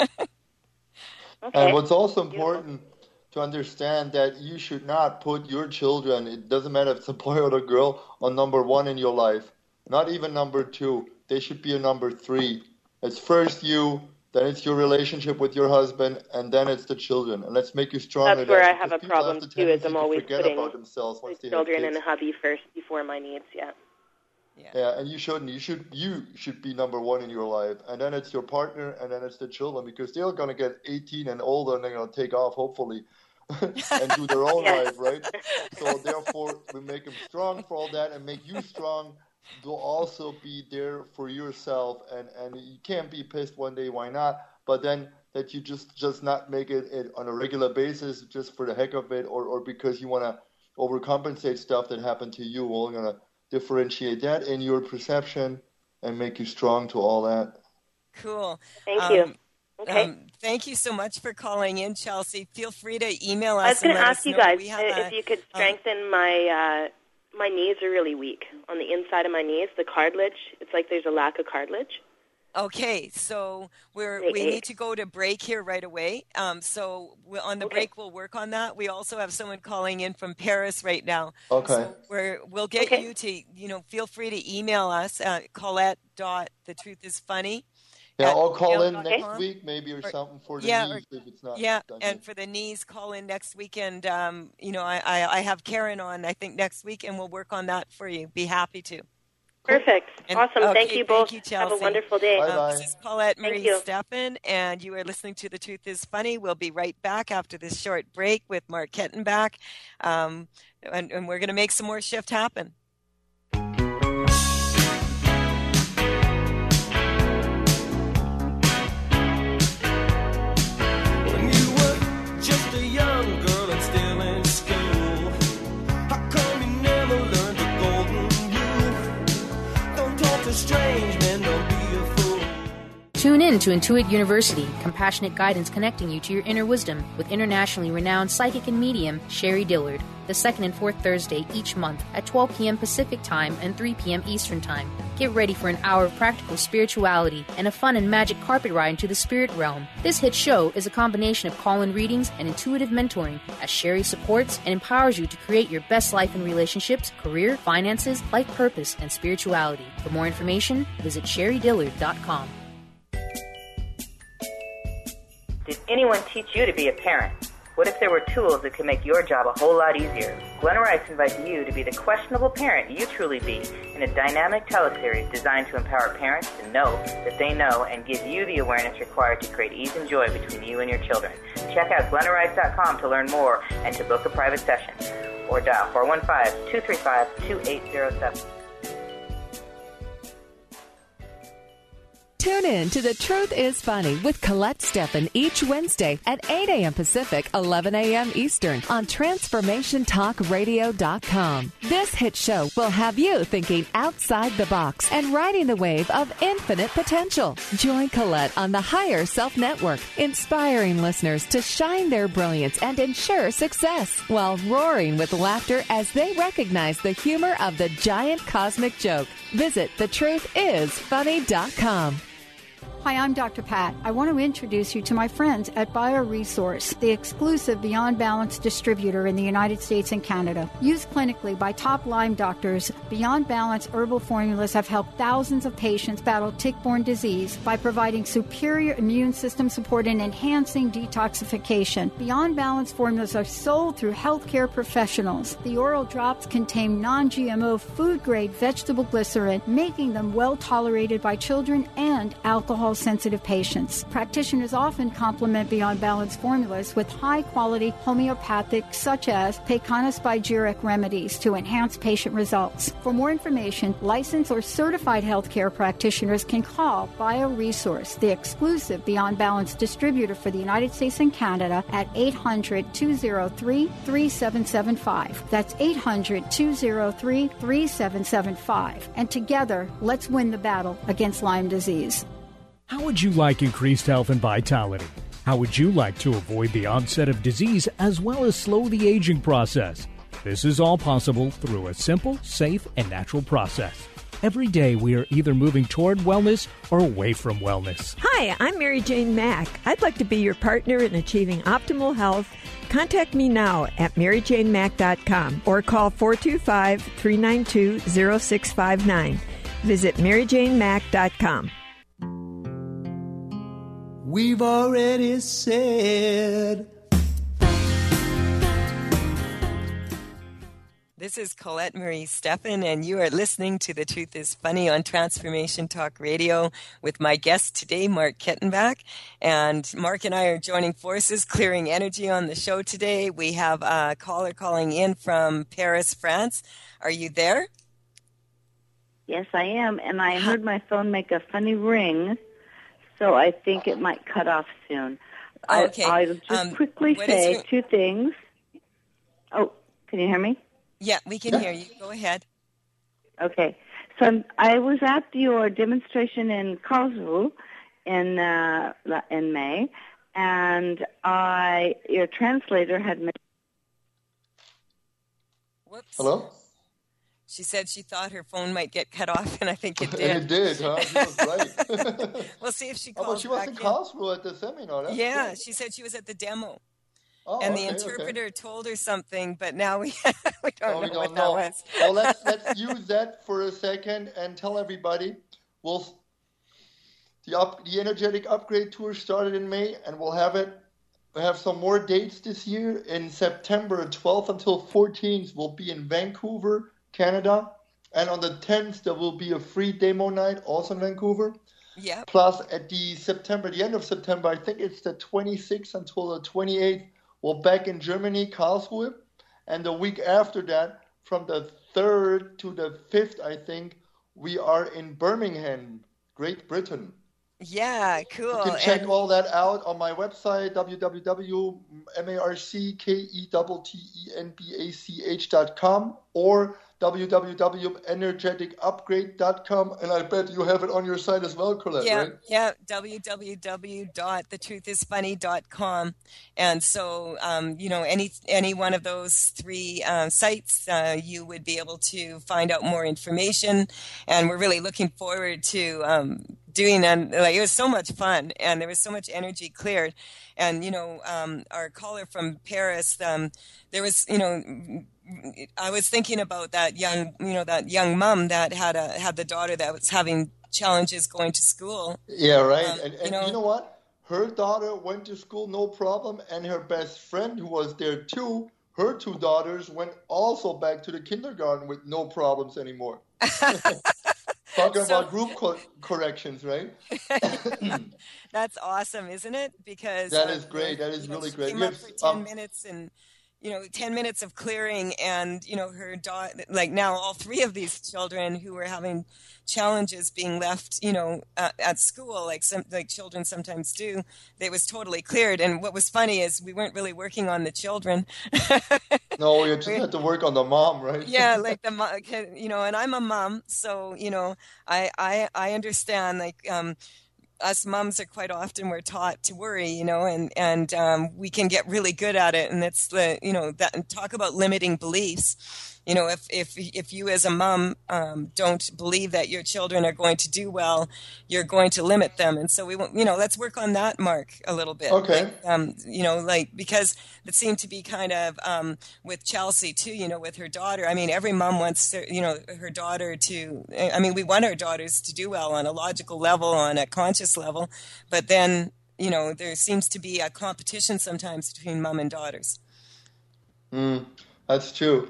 And what's also important to understand that you should not put your children, it doesn't matter if it's a boy or a girl, on number 1 in your life. Not even number 2. They should be a number 3. It's first you, then it's your relationship with your husband, and then it's the children. And let's make you stronger. That's where I have a problem too, is I'm always putting the children in a hubby first before my needs, Yeah, and you shouldn't. You should be number 1 in your life, and then it's your partner, and then it's the children, because they're gonna get 18 and older, and they're gonna take off hopefully, and do their own life, right? So therefore, we make them strong for all that, and make you strong to also be there for yourself, and you can't be pissed one day, why not? But then that you just not make it on a regular basis just for the heck of it, or because you want to overcompensate stuff that happened to you. We're going to differentiate that in your perception and make you strong to all that. Cool. Thank you. Okay. Thank you so much for calling in, Chelsea. Feel free to email us. I was going to ask you guys if you could strengthen my knees are really weak on the inside of my knees. The cartilage, it's like there's a lack of cartilage. Okay, so we need to go to break here right away. So on the break, we'll work on that. We also have someone calling in from Paris right now. Okay. So we'll get you to, feel free to email us at Colette.thetruthIsfunny. Yeah, I'll call in next week maybe or something for the knees if it's not done and yet. for the knees, call in next week. And, I have Karen on, I think, next week, and we'll work on that for you. Be happy to. Perfect. Awesome. Thank you both. Thank you, Chelsea. Have a wonderful day. This is Colette Marie Steffen, and you are listening to The Truth is Funny. We'll be right back after this short break with Mark Kettenbach, and we're going to make some more shift happen. Tune in to Intuit University, compassionate guidance connecting you to your inner wisdom with internationally renowned psychic and medium Sherry Dillard, the second and fourth Thursday each month at 12 p.m. Pacific Time and 3 p.m. Eastern Time. Get ready for an hour of practical spirituality and a fun and magic carpet ride into the spirit realm. This hit show is a combination of call-in readings and intuitive mentoring as Sherry supports and empowers you to create your best life in relationships, career, finances, life purpose, and spirituality. For more information, visit SherryDillard.com. Did anyone teach you to be a parent? What if there were tools that could make your job a whole lot easier? Glenn Rice invites you to be the questionable parent you truly be in a dynamic teleseries designed to empower parents to know that they know and give you the awareness required to create ease and joy between you and your children. Check out GlenNRice.com to learn more and to book a private session. Or dial 415-235-2807. Tune in to The Truth is Funny with Colette Steffen each Wednesday at 8 a.m. Pacific, 11 a.m. Eastern on TransformationTalkRadio.com. This hit show will have you thinking outside the box and riding the wave of infinite potential. Join Colette on the Higher Self Network, inspiring listeners to shine their brilliance and ensure success while roaring with laughter as they recognize the humor of the giant cosmic joke. Visit TheTruthIsFunny.com. Hi, I'm Dr. Pat. I want to introduce you to my friends at BioResource, the exclusive Beyond Balance distributor in the United States and Canada. Used clinically by top Lyme doctors, Beyond Balance herbal formulas have helped thousands of patients battle tick-borne disease by providing superior immune system support and enhancing detoxification. Beyond Balance formulas are sold through healthcare professionals. The oral drops contain non-GMO food-grade vegetable glycerin, making them well-tolated by children and alcohol-sensitive patients. Practitioners often complement Beyond Balance formulas with high-quality homeopathic, such as Pecana-Spigyric remedies to enhance patient results. For more information, licensed or certified healthcare practitioners can call BioResource, the exclusive Beyond Balance distributor for the United States and Canada, at 800-203-3775. That's 800-203-3775. And together, let's win the battle against Lyme disease. How would you like increased health and vitality? How would you like to avoid the onset of disease as well as slow the aging process? This is all possible through a simple, safe, and natural process. Every day we are either moving toward wellness or away from wellness. Hi, I'm Mary Jane Mack. I'd like to be your partner in achieving optimal health. Contact me now at MaryJaneMack.com or call 425-392-0659. Visit MaryJaneMack.com. We've already said. This is Colette Marie Steffen, and you are listening to The Truth is Funny on Transformation Talk Radio with my guest today, Mark Kettenbach. And Mark and I are joining forces, clearing energy on the show today. We have a caller calling in from Paris, France. Are you there? Yes, I am, and I heard my phone make a funny ring. so I think it might cut off soon. Okay. I'll just quickly say two things. Oh, can you hear me? Yeah, we can hear you. Go ahead. Okay. So I was at your demonstration in Karlsruhe in May, and your translator had made... Whoops. Hello? She said she thought her phone might get cut off, and I think it did. And it did, huh? She was right. We'll see if she calls back she was in Karlsruhe at the seminar. That's great. She said she was at the demo. Oh, and the interpreter told her something, but now we don't know what that was. Well, let's use that for a second and tell everybody. The Energetic Upgrade Tour started in May, and we'll have some more dates this year. In September 12th until 14th, we'll be in Vancouver, Canada, and on the 10th there will be a free demo night also in Vancouver. Yeah. Plus at the end of September, I think it's the 26th until the 28th, we're back in Germany, Karlsruhe, and the week after that, from the 3rd to the 5th, I think, we are in Birmingham, Great Britain. Yeah, cool. You can check all that out on my website, www.markettenbach.com or www.energeticupgrade.com, and I bet you have it on your site as well, Colette, right? Yeah, www.thetruthисfunny.com. And so, any one of those three sites, you would be able to find out more information. And we're really looking forward to doing that. It was so much fun, and there was so much energy cleared. And, our caller from Paris, there was, I was thinking about that young mom that had the daughter that was having challenges going to school. Yeah, right. And you know what? Her daughter went to school, no problem, and her best friend who was there too, her two daughters went also back to the kindergarten with no problems anymore. Talking about group corrections, right? That's awesome, isn't it? Because that is great. That is really great. Came up for 10 minutes and 10 minutes of clearing, and her daughter, now all three of these children who were having challenges being left, at school, like children sometimes do, they was totally cleared. And what was funny is we weren't really working on the children. No, you just had to work on the mom, right? Yeah, like the mom, and I'm a mom, so I understand. Us moms are quite often we're taught to worry, and we can get really good at it. And it's that talk about limiting beliefs. If you as a mom don't believe that your children are going to do well, you're going to limit them. And so we want, let's work on that, Mark, a little bit. Okay. Because it seemed to be kind of with Chelsea too, with her daughter. I mean, every mom wants, her daughter to, we want our daughters to do well on a logical level, on a conscious level. But then, there seems to be a competition sometimes between mom and daughters. That's true.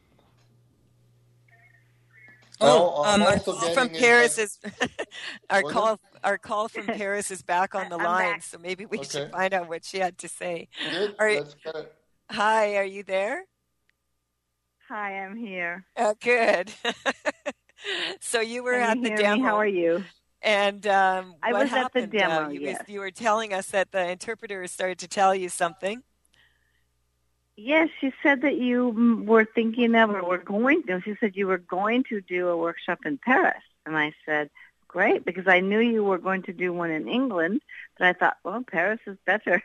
Our call from Paris is our call from Paris is back on the line, so maybe we should find out what she had to say. Hi, are you there? Hi, I'm here. Oh, good. So you were at the demo. How are you? And I was happened? At the demo. You were telling us that the interpreter started to tell you something. Yes, she said that you were thinking of, or were going to. She said you were going to do a workshop in Paris. And I said, great, because I knew you were going to do one in England. But I thought, well, Paris is better.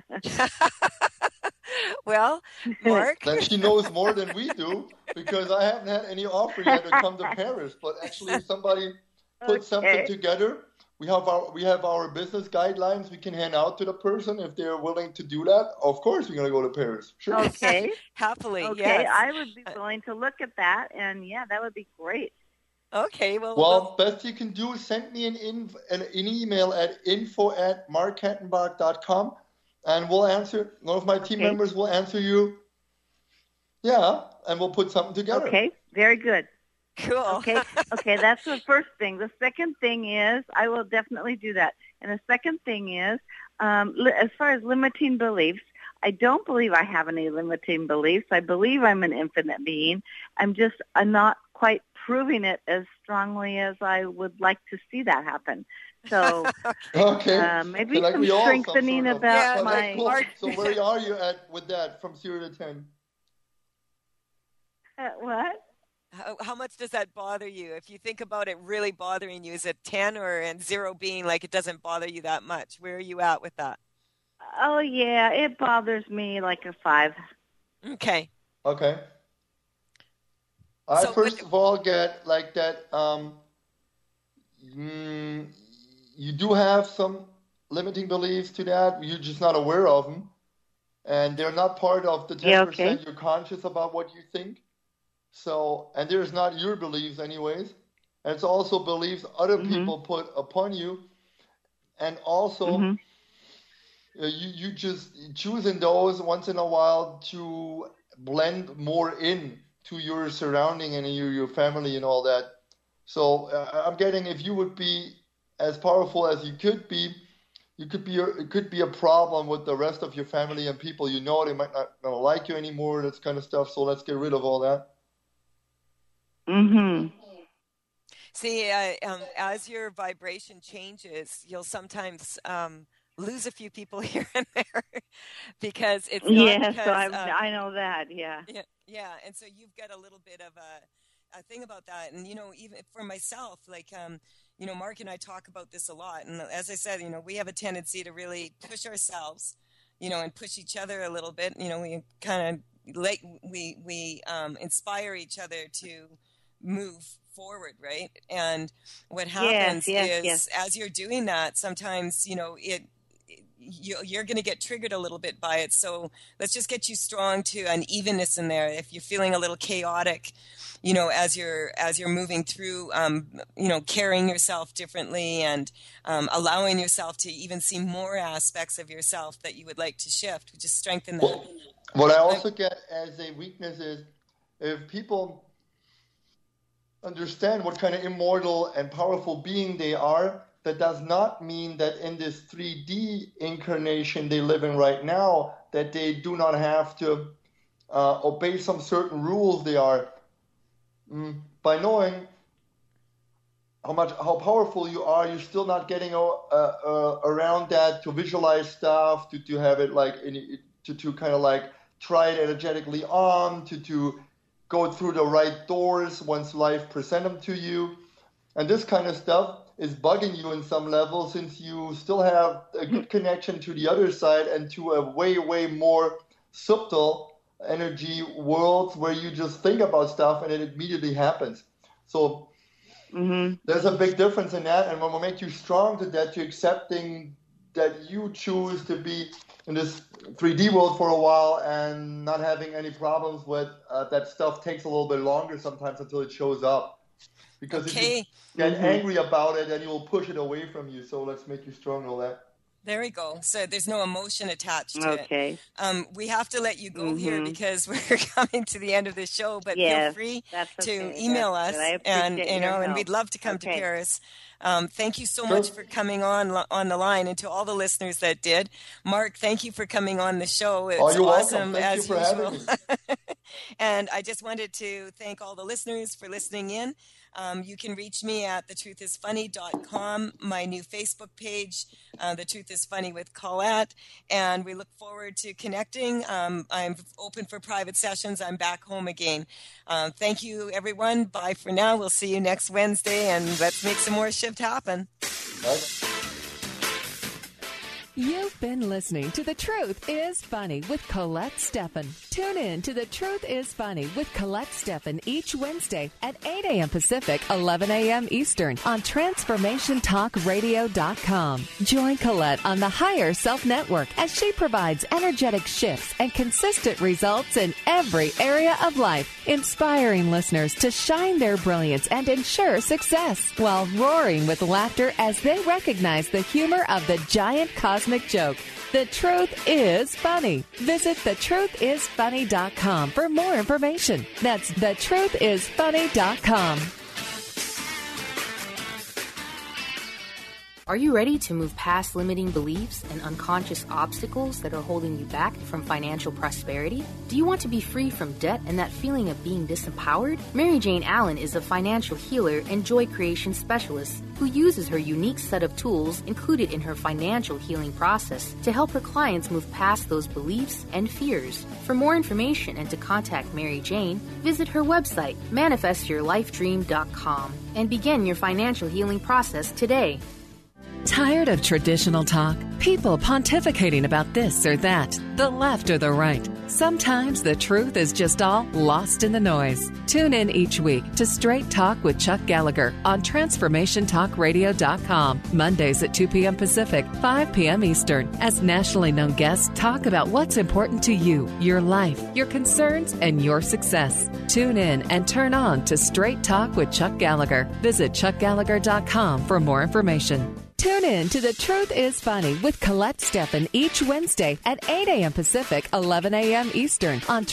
Well, Mark. That she knows more than we do, because I haven't had any offer yet to come to Paris. But actually, if somebody puts something together, we have our business guidelines we can hand out to the person if they're willing to do that. Of course, we're going to go to Paris. Sure. Okay. Happily, okay. Yes. I would be willing to look at that, and that would be great. Okay. Well, best you can do is send me an email at info@markettenbach.com, and we'll answer. One of my team members will answer you. Yeah, and we'll put something together. Okay. Very good. Cool. Okay, that's the first thing. The second thing is, I will definitely do that. And the second thing is, as far as limiting beliefs, I don't believe I have any limiting beliefs. I believe I'm an infinite being. I'm not quite proving it as strongly as I would like to see that happen. So Okay. maybe like some we all strengthening some sort of- about But my. cool. So where are you at with that from 0 to 10? What? How much does that bother you? If you think about it really bothering you, is it 10 and 0 being like it doesn't bother you that much? Where are you at with that? Oh yeah, it bothers me like a 5. Okay. Okay. I first of all get like that. You do have some limiting beliefs to that. You're just not aware of them, and they're not part of the 10% you're conscious about what you think. So, and there's not your beliefs anyways. And it's also beliefs other people put upon you, and also you just choosing those once in a while to blend more in to your surrounding and your family and all that. So I'm getting, if you would be as powerful as you could be, it could be a problem with the rest of your family and people. You know, they might not like you anymore, that kind of stuff. So let's get rid of all that. See, as your vibration changes, you'll sometimes lose a few people here and there because it's not because, so I know that. Yeah. And so you've got a little bit of a thing about that, and even for myself, like Mark and I talk about this a lot, and as I said, we have a tendency to really push ourselves, and push each other a little bit. We kind of we inspire each other to move forward, right? And what happens is as you're doing that, sometimes you're going to get triggered a little bit by it. So let's just get you strong to an evenness in there. If you're feeling a little chaotic, as you're moving through, carrying yourself differently and allowing yourself to even see more aspects of yourself that you would like to shift, just strengthen that. What I also get as a weakness is if people understand what kind of immortal and powerful being they are, that does not mean that in this 3D incarnation they live in right now, that they do not have to obey some certain rules they are. By knowing how powerful you are, you're still not getting around that to visualize stuff, to have it like, to kind of like try it energetically on, to go through the right doors once life present them to you. And this kind of stuff is bugging you in some level, since you still have a good connection to the other side and to a way, way more subtle energy world where you just think about stuff and it immediately happens. So there's a big difference in that, and what will make you strong to that, to accepting that you choose to be in this 3D world for a while and not having any problems with that stuff takes a little bit longer sometimes until it shows up. Because if you get angry about it, then you will push it away from you. So let's make you strong, all that. There we go. So there's no emotion attached to it. We have to let you go here because we're coming to the end of the show. But feel free to email us, and and we'd love to come to Paris. Thank you so much for coming on the line, and to all the listeners that did. Mark, thank you for coming on the show. It's awesome as usual. And I just wanted to thank all the listeners for listening in. You can reach me at thetruthis funny.com, my new Facebook page, The Truth is Funny with Colette, and we look forward to connecting. I'm open for private sessions. I'm back home again. Thank you, everyone. Bye for now. We'll see you next Wednesday, and let's make some more shift happen. You've been listening to The Truth is Funny with Colette Steffen. Tune in to The Truth is Funny with Colette Steffen each Wednesday at 8 a.m. Pacific, 11 a.m. Eastern on TransformationTalkRadio.com. Join Colette on the Higher Self Network as she provides energetic shifts and consistent results in every area of life, inspiring listeners to shine their brilliance and ensure success while roaring with laughter as they recognize the humor of the giant cosmic joke. The Truth is Funny. Visit thetruthisfunny.com for more information. That's thetruthisfunny.com. Are you ready to move past limiting beliefs and unconscious obstacles that are holding you back from financial prosperity? Do you want to be free from debt and that feeling of being disempowered? Mary Jane Allen is a financial healer and joy creation specialist who uses her unique set of tools included in her financial healing process to help her clients move past those beliefs and fears. For more information and to contact Mary Jane, visit her website, manifestyourlifedream.com, and begin your financial healing process today. Tired of traditional talk? People pontificating about this or that, the left or the right. Sometimes the truth is just all lost in the noise. Tune in each week to Straight Talk with Chuck Gallagher on TransformationTalkRadio.com, Mondays at 2 p.m. Pacific, 5 p.m. Eastern, as nationally known guests talk about what's important to you, your life, your concerns, and your success. Tune in and turn on to Straight Talk with Chuck Gallagher. Visit ChuckGallagher.com for more information. Tune in to The Truth is Funny with Colette Steffen each Wednesday at 8 a.m. Pacific, 11 a.m. Eastern on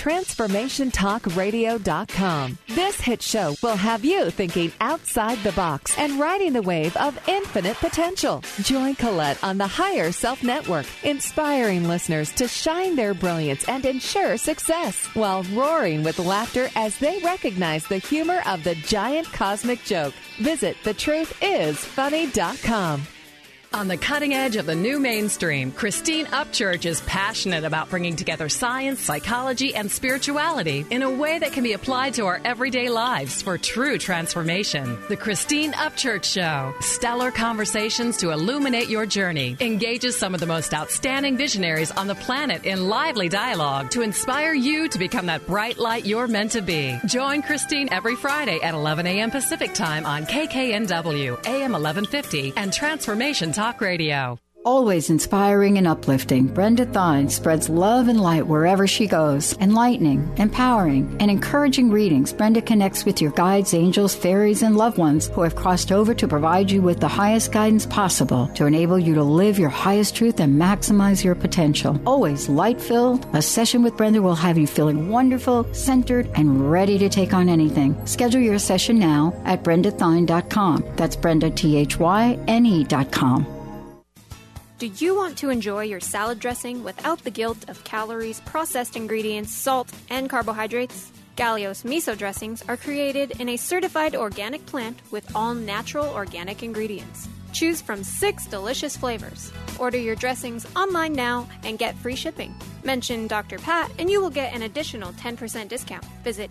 TransformationTalkRadio.com. This hit show will have you thinking outside the box and riding the wave of infinite potential. Join Colette on the Higher Self Network, inspiring listeners to shine their brilliance and ensure success while roaring with laughter as they recognize the humor of the giant cosmic joke. Visit TheTruthIsFunny.com. On the cutting edge of the new mainstream, Christine Upchurch is passionate about bringing together science, psychology, and spirituality in a way that can be applied to our everyday lives for true transformation. The Christine Upchurch Show, stellar conversations to illuminate your journey, engages some of the most outstanding visionaries on the planet in lively dialogue to inspire you to become that bright light you're meant to be. Join Christine every Friday at 11 a.m. Pacific Time on KKNW, AM 1150, and Transformation Talk Radio. Always inspiring and uplifting, Brenda Thine spreads love and light wherever she goes. Enlightening, empowering, and encouraging readings, Brenda connects with your guides, angels, fairies, and loved ones who have crossed over to provide you with the highest guidance possible to enable you to live your highest truth and maximize your potential. Always light-filled, a session with Brenda will have you feeling wonderful, centered, and ready to take on anything. Schedule your session now at BrendaThine.com. That's BrendaThyne.com. Do you want to enjoy your salad dressing without the guilt of calories, processed ingredients, salt, and carbohydrates? Galios miso dressings are created in a certified organic plant with all natural organic ingredients. Choose from 6 delicious flavors. Order your dressings online now and get free shipping. Mention Dr. Pat and you will get an additional 10% discount. Visit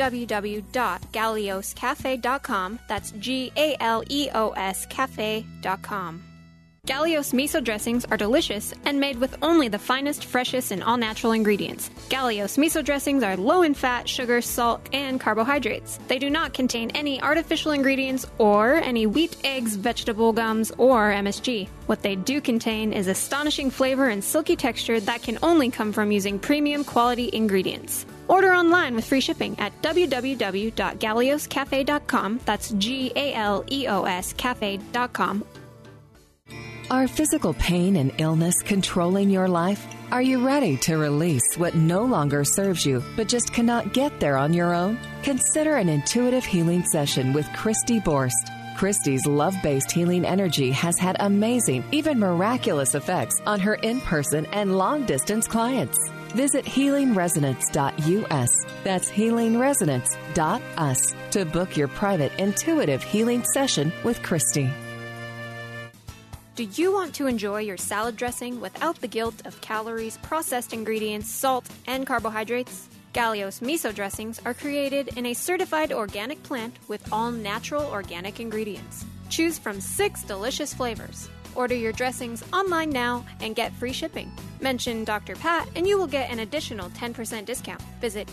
www.galioscafe.com. That's GALEOS cafe.com. Galios miso dressings are delicious and made with only the finest, freshest, and all-natural ingredients. Galios miso dressings are low in fat, sugar, salt, and carbohydrates. They do not contain any artificial ingredients or any wheat, eggs, vegetable gums, or MSG. What they do contain is astonishing flavor and silky texture that can only come from using premium quality ingredients. Order online with free shipping at www.galioscafe.com. That's GALEOS cafe.com. Are physical pain and illness controlling your life? Are you ready to release what no longer serves you, but just cannot get there on your own? Consider an intuitive healing session with Christy Borst. Christy's love-based healing energy has had amazing, even miraculous effects on her in-person and long-distance clients. Visit healingresonance.us. That's healingresonance.us to book your private intuitive healing session with Christy. Do you want to enjoy your salad dressing without the guilt of calories, processed ingredients, salt, and carbohydrates? Galios miso dressings are created in a certified organic plant with all natural organic ingredients. Choose from 6 delicious flavors. Order your dressings online now and get free shipping. Mention Dr. Pat and you will get an additional 10% discount. Visit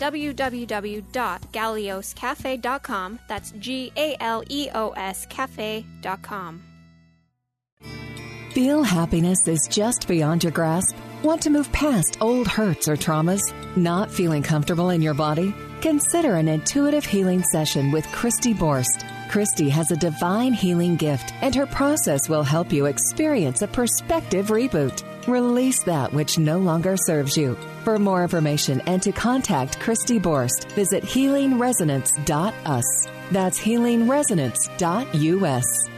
www.galioscafe.com. That's GALEOS cafe.com. Feel happiness is just beyond your grasp? Want to move past old hurts or traumas? Not feeling comfortable in your body? Consider an intuitive healing session with Christy Borst. Christy has a divine healing gift, and her process will help you experience a perspective reboot. Release that which no longer serves you. For more information and to contact Christy Borst, visit healingresonance.us. That's healingresonance.us.